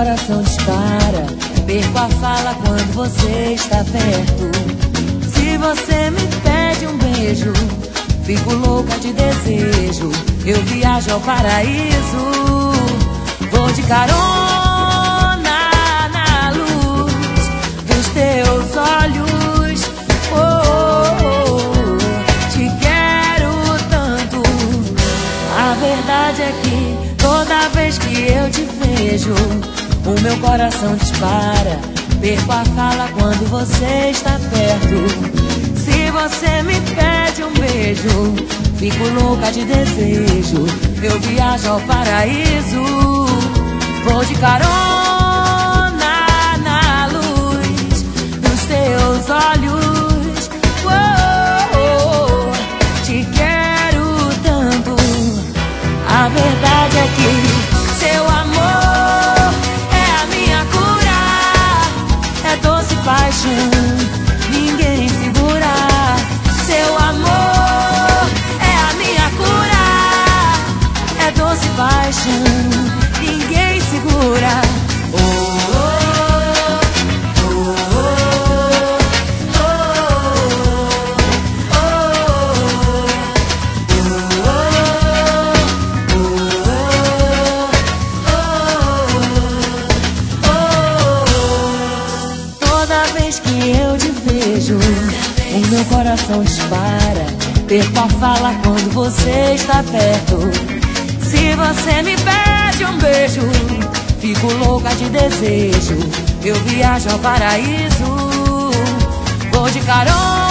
coração dispara, perco a fala quando você está perto. Se você me pede um beijo, fico louca de desejo. Eu viajo ao paraíso, vou de carona na luz dos teus olhos. Te quero tanto. A verdade é que toda vez que eu te vejo, o meu coração dispara, perco a fala quando você está perto. Se você me pede um beijo, fico louca de desejo. Eu viajo ao paraíso, vou de carona na luz dos teus olhos. Te quero tanto. A verdade é que seu amor é a minha cura, é doce paixão, ninguém segura. Seu amor é a minha cura, é doce paixão, ninguém segura. Toda vez que eu te vejo, o meu coração dispara, perco a fala quando você está perto. Se você me pede um beijo, fico louca de desejo. Eu viajo ao paraíso, vou de carona